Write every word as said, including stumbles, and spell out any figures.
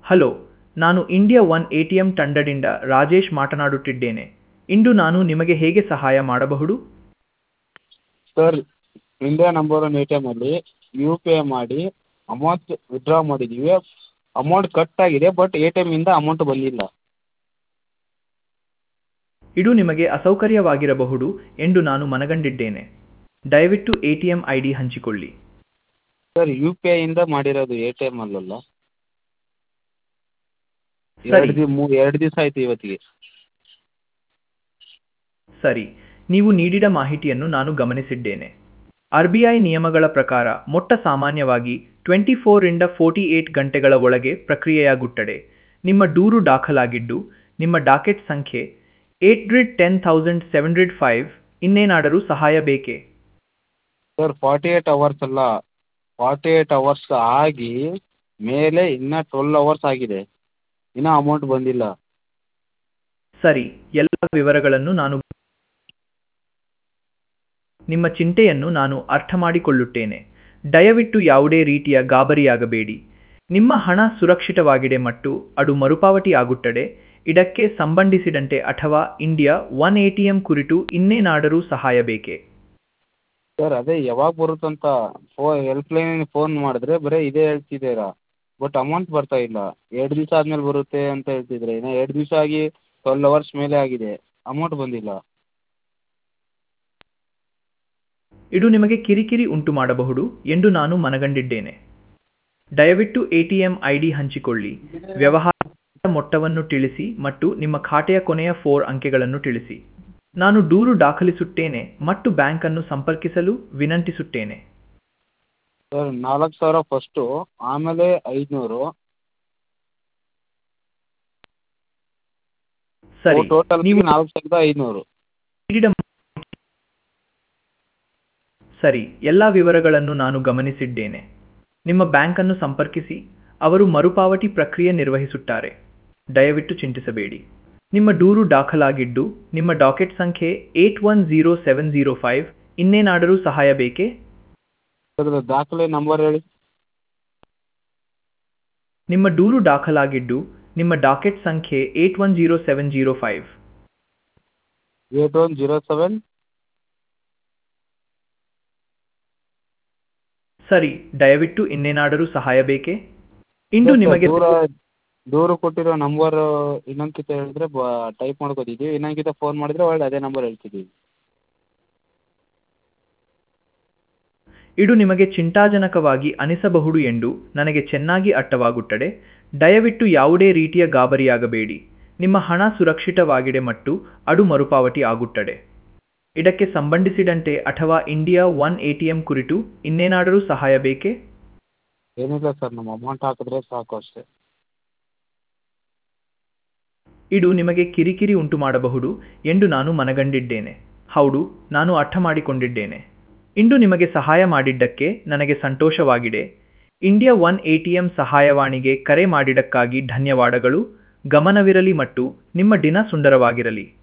Hello, ನಾನು India one A T M ತಂಡದಿಂದ ರಾಜೇಶ್ ಮಾತನಾಡುತ್ತಿದ್ದೇನೆ. ಇಂದು ನಾನು ನಿಮಗೆ ಹೇಗೆ ಸಹಾಯ ಮಾಡಬಹುದು? Sir, India number one A T ಎಮ್ಮಲ್ಲಿ ಯು ಪಿ ಐ ಮಾಡಿ ಅಮೌಂಟ್ ವಿತ್ಡ್ರಾ ಮಾಡಿದ್ದೀವಿ. ಅಮೌಂಟ್ ಕಟ್ ಆಗಿದೆ, ಬಟ್ ಎ ಟಿ ಎಮ್ಮಿಂದ ಅಮೌಂಟ್ ಬಂದಿಲ್ಲ. ಇದು ನಿಮಗೆ ಅಸೌಕರ್ಯವಾಗಿರಬಹುದು ಎಂದು ನಾನು ಮನಗಂಡಿದ್ದೇನೆ. ದಯವಿಟ್ಟು A T M I D ಹಂಚಿಕೊಳ್ಳಿ. ಸರ್, ಯು ಪಿ ಐಯಿಂದ ಮಾಡಿರೋದು, ಎ ಟಿ ಎಮ್ ಅಲ್ಲಲ್ಲ. ಸರಿ. ಎರಡು ದಿ ಮೂ ಎರಡು ದಿವಸ ಆಯಿತು ಇವತ್ತಿಗೆ. ಸರಿ, ನೀವು ನೀಡಿದ ಮಾಹಿತಿಯನ್ನು ನಾನು ಗಮನಿಸಿದ್ದೇನೆ. ಆರ್ ಬಿ ಐ ನಿಯಮಗಳ ಪ್ರಕಾರ ಮೊಟ್ಟ ಸಾಮಾನ್ಯವಾಗಿ ಟ್ವೆಂಟಿ ಫೋರಿಂದ ಫೋರ್ಟಿ ಏಟ್ ಗಂಟೆಗಳ ಒಳಗೆ ಪ್ರಕ್ರಿಯೆಯಾಗುತ್ತದೆ. ನಿಮ್ಮ ದೂರು ದಾಖಲಾಗಿದ್ದು, ನಿಮ್ಮ ಡಾಕೆಟ್ ಸಂಖ್ಯೆ eight hundred ten thousand seven hundred five. ಇನ್ನೇನಾದರೂ ಸಹಾಯ ಬೇಕೇ? ಸರ್, ಫಾರ್ಟಿ ಏಟ್ ಅವರ್ಸ್ ಅಲ್ಲ, ಫಾರ್ಟಿ ಏಟ್ ಅವರ್ಸ್ ಆಗಿ ಮೇಲೆ ಇನ್ನೂ ಟ್ವೆಲ್ ಅವರ್ಸ್ ಆಗಿದೆ, ಇನ್ನೂ ಅಮೌಂಟ್ ಬಂದಿಲ್ಲ. ಸರಿ, ಎಲ್ಲ ವಿವರಗಳನ್ನು ನಾನು ನಿಮ್ಮ ಚಿಂತೆಯನ್ನು ನಾನು ಅರ್ಥ ಮಾಡಿಕೊಳ್ಳುತ್ತೇನೆ. ದಯವಿಟ್ಟು ಯಾವುದೇ ರೀತಿಯ ಗಾಬರಿಯಾಗಬೇಡಿ. ನಿಮ್ಮ ಹಣ ಸುರಕ್ಷಿತವಾಗಿದೆ ಮತ್ತು ಅದು ಮರುಪಾವತಿ ಆಗುತ್ತದೆ. ಇದಕ್ಕೆ ಸಂಬಂಧಿಸಿದಂತೆ ಅಥವಾ India one A T M ಕುರಿತು ಇನ್ನೇನಾದರೂ ಸಹಾಯ ಬೇಕೇ? ಸರ್, ಅದೇ ಯಾವಾಗ ಬರುತ್ತಂತ ಫೋ ಹೆಲ್ಪ್ಲೈನಿಗೆ ಫೋನ್ ಮಾಡಿದ್ರೆ ಬರೀ ಇದೇ ಹೇಳ್ತಿದ್ದೀರಾ, ಬಟ್ ಅಮೌಂಟ್ ಬರ್ತಾ ಇಲ್ಲ. ಎರಡು ದಿವಸ ಆದಮೇಲೆ ಬರುತ್ತೆ ಅಂತ ಹೇಳ್ತಿದ್ರೆ, ಇನ್ನು ಎರಡು ದಿವಸ ಆಗಿ ಟ್ವೆಲ್ ಅವರ್ಸ್ ಮೇಲೆ ಆಗಿದೆ, ಅಮೌಂಟ್ ಬಂದಿಲ್ಲ. ಇದು ನಿಮಗೆ ಕಿರಿಕಿರಿ ಉಂಟು ಮಾಡಬಹುದು ಎಂದು ನಾನು ಮನಗಂಡಿದ್ದೇನೆ. ದಯವಿಟ್ಟು A T M I D ಹಂಚಿಕೊಳ್ಳಿ, ವ್ಯವಹಾರದ ಮೊತ್ತವನ್ನು ತಿಳಿಸಿ ಮತ್ತು ನಿಮ್ಮ ಖಾತೆಯ ಕೊನೆಯ ಫೋರ್ ಅಂಕೆಗಳನ್ನು ತಿಳಿಸಿ. ನಾನು ದೂರು ದಾಖಲಿಸುತ್ತೇನೆ ಮತ್ತು ಬ್ಯಾಂಕನ್ನು ಸಂಪರ್ಕಿಸಲು ವಿನಂತಿಸುತ್ತೇನೆ. ಸರ್, ನಾಲ್ಕು ಸಾವಿರ ಫಸ್ಟು, ಆಮೇಲೆ ಐದುನೂರು, ಸರಿ, ಟೋಟಲ್ ನೀವು ನಾಲ್ಕು ಸಾವಿರದ ಐದುನೂರು. ನೀಡಿದ ಸರಿ, ಎಲ್ಲ ವಿವರಗಳನ್ನು ನಾನು ಗಮನಿಸಿದ್ದೇನೆ. ನಿಮ್ಮ ಬ್ಯಾಂಕನ್ನು ಸಂಪರ್ಕಿಸಿ, ಅವರು ಮರುಪಾವತಿ ಪ್ರಕ್ರಿಯೆ ನಿರ್ವಹಿಸುತ್ತಾರೆ. ದಯವಿಟ್ಟು ಚಿಂತಿಸಬೇಡಿ. ನಿಮ್ಮ ದೂರು ದಾಖಲಾಗಿದ್ದು, ನಿಮ್ಮ ಡಾಕೆಟ್ ಸಂಖ್ಯೆ eight one zero seven zero five. ಇನ್ನೇನಾದರೂ ಸಹಾಯ ಬೇಕೇ? ಸರ್, ದಾಖಲೆ ನಂಬರ್ ಹೇಳಿ. ನಿಮ್ಮ ದೂರು ದಾಖಲಾಗಿದ್ದು, ನಿಮ್ಮ ಡಾಕೆಟ್ ಸಂಖ್ಯೆ eight one zero seven zero five. Eight one zero seven. ಸರಿ, ದಯವಿಟ್ಟು ಇನ್ನೇನಾದರೂ ಸಹಾಯ ಬೇಕೇ? ಇಂದು ನಿಮಗೆ ದೂರ ದೂರು ಕೊಟ್ಟಿರೋ ನಂಬರ್ ಇನ್ನೊಂದ್ಕಿತ ಹೇಳಿದ್ರೆ ಬ ಟೈಪ್ ಮಾಡ್ಕೋತಿದ್ದೀವಿ, ಇನ್ನೊಂದ್ಕಿತ ಫೋನ್ ಮಾಡಿದ್ರೆ ಒಳ್ಳೆ ಅದೇ ನಂಬರ್ ಹೇಳ್ತಿದ್ದೀವಿ. ಇದು ನಿಮಗೆ ಚಿಂತಾಜನಕವಾಗಿ ಅನಿಸಬಹುದು ಎಂದು ನನಗೆ ಚೆನ್ನಾಗಿ ಅರ್ಥವಾಗುತ್ತದೆ. ದಯವಿಟ್ಟು ಯಾವುದೇ ರೀತಿಯ ಗಾಬರಿಯಾಗಬೇಡಿ. ನಿಮ್ಮ ಹಣ ಸುರಕ್ಷಿತವಾಗಿದೆ ಮತ್ತು ಅದು ಮರುಪಾವತಿ ಆಗುತ್ತದೆ. ಇದಕ್ಕೆ ಸಂಬಂಧಿಸಿದಂತೆ ಅಥವಾ India one A T M ಕುರಿತು ಇನ್ನೇನಾದರೂ ಸಹಾಯ ಬೇಕೇ? ಏನಿಲ್ಲ ಸರ್, ನಮ್ಮ ಅಮೌಂಟ್ ಹಾಕಿದ್ರೆ ಸಾಕು ಅಷ್ಟೇ. ಇದು ನಿಮಗೆ ಕಿರಿಕಿರಿ ಉಂಟು ಮಾಡಬಹುದು ಎಂದು ನಾನು ಮನಗಂಡಿದ್ದೇನೆ. ಹೌದು, ನಾನು ಅರ್ಥ ಮಾಡಿಕೊಂಡಿದ್ದೇನೆ. ಇಂದು ನಿಮಗೆ ಸಹಾಯ ಮಾಡಿದ್ದಕ್ಕೆ ನನಗೆ ಸಂತೋಷವಾಗಿದೆ. India one A T M ಸಹಾಯವಾಣಿಗೆ ಕರೆ ಮಾಡಿದ್ದಕ್ಕಾಗಿ ಧನ್ಯವಾದಗಳು. ಗಮನವಿರಲಿ ಮತ್ತು ನಿಮ್ಮ ದಿನ ಸುಂದರವಾಗಿರಲಿ.